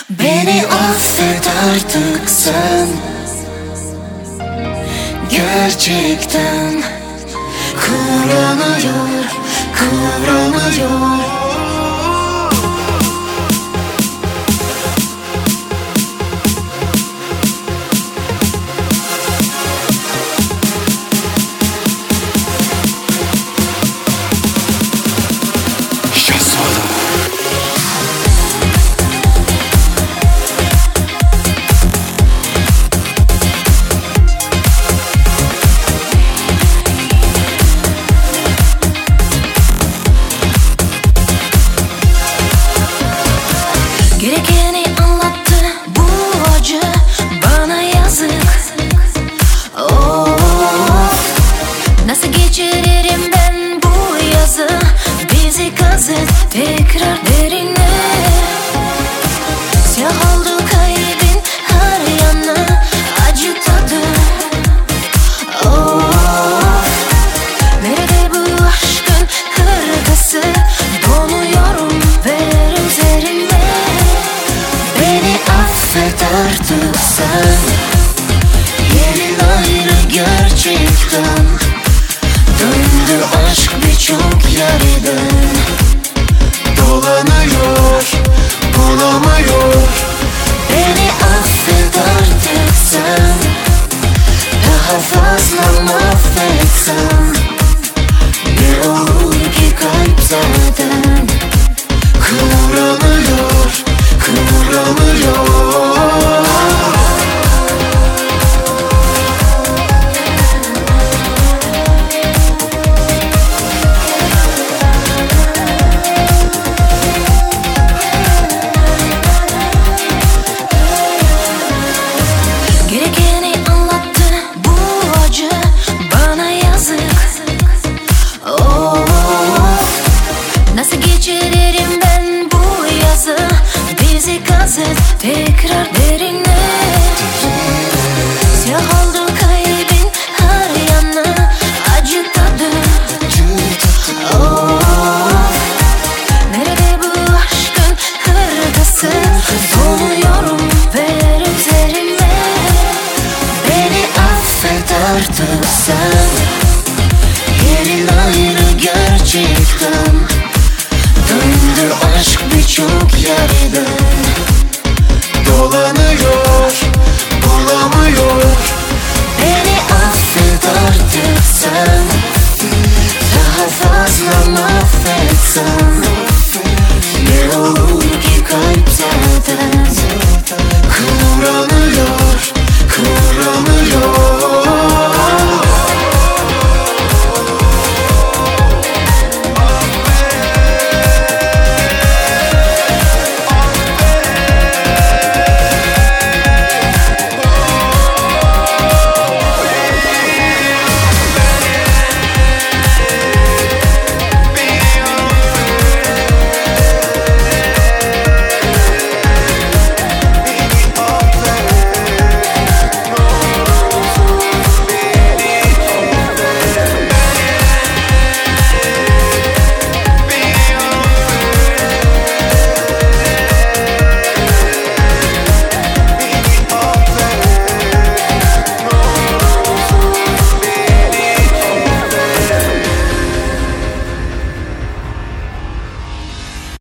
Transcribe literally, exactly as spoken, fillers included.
Beni affet artık sen. Gerçekten kıvranıyor, kıvranıyor. Gerekeni anlattı bu acı, bana yazık. Of, nasıl geçiririm ben bu yazı? Bizi kazıt tekrar derine. Siyah oldu kalbin her yanı, acı tadı. Of, nerede bu aşkın hırkası? Donuyorum ver üzerime. Beni affet artık sen. Yerin ayrı gerçekten. Döndü aşk birçok yerden. Dolanıyor, bulamıyor. Beni affet artık sen. Daha fazla mahvetsen ne olur ki kalp zaten kıvranıyor, kıvranıyor. Gerekeni anlattı bu acı, bana yazık. Of, nasıl geçiririm ben bu yazı? Bizi kazıt tekrar derine. Siyah oldu kalbin her yanı, acı tadı. Of, nerede bu aşkın hırkası? Donuyorum ver üzerime. Beni affet artık sen. Yerin ayrı gerçekten. Döndü aşk birçok yerden.